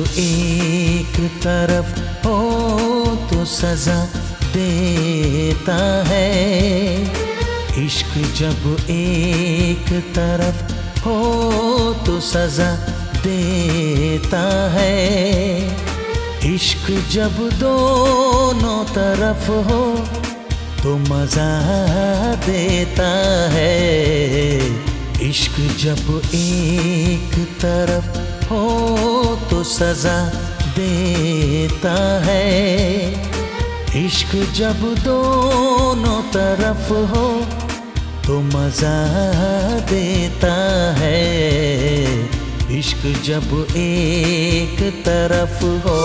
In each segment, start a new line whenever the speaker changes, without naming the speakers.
एक तरफ हो तो सजा देता है। इश्क जब एक तरफ हो तो सजा देता है। इश्क जब दोनों तरफ हो तो मजा देता है। इश्क जब एक तरफ हो तो सजा देता है। इश्क जब दोनों तरफ हो तो मजा देता है। इश्क जब एक तरफ हो।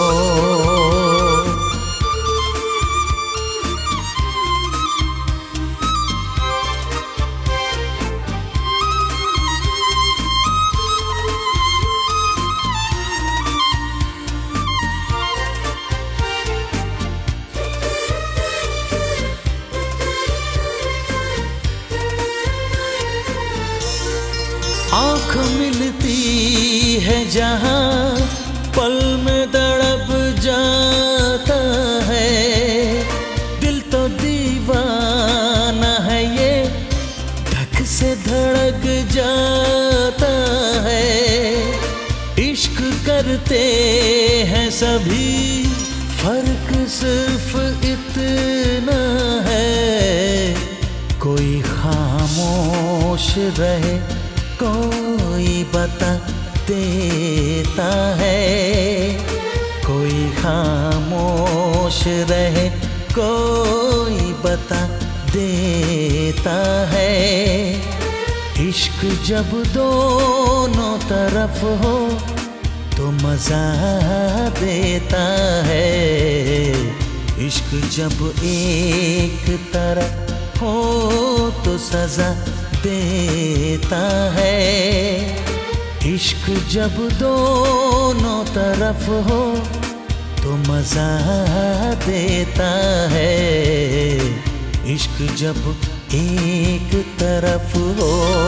आँख मिलती है जहाँ पल में तड़प जाता है। दिल तो दीवाना है ये धक से धड़क जाता है। इश्क करते हैं सभी, फर्क सिर्फ इतना है। कोई खामोश रहे, कोई बता देता है। कोई खामोश रहे, कोई बता देता है। इश्क जब दोनों तरफ हो तो मजा देता है। इश्क जब एक तरफ हो तो सजा देता है। इश्क जब दोनों तरफ हो तो मजा देता है। इश्क जब एक तरफ हो।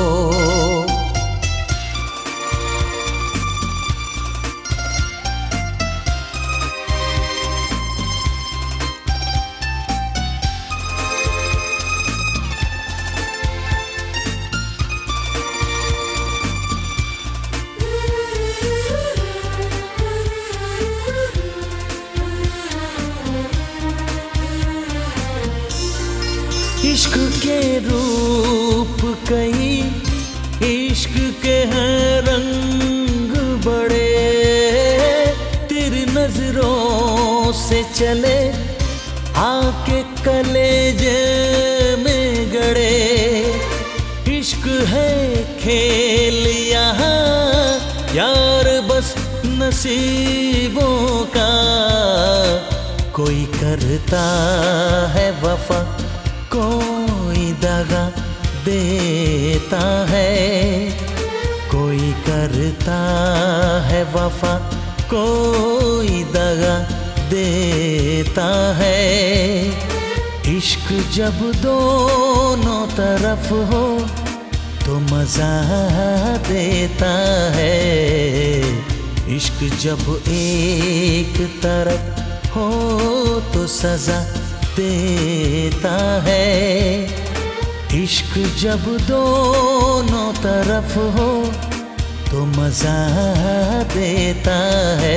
इश्क के रूप कई, इश्क के हैं रंग बड़े। तेरी नजरों से चले आके कलेजे में गड़े। इश्क है खेल यहाँ यार बस नसीबों का। कोई करता है वफा, कोई दगा देता है। कोई करता है वफा, कोई दगा देता है। इश्क जब दोनों तरफ हो तो मजा देता है। इश्क जब एक तरफ हो तो सजा देता है। इश्क जब दोनों तरफ हो तो मजा देता है।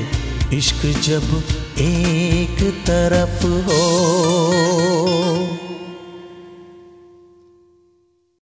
इश्क जब एक तरफ हो।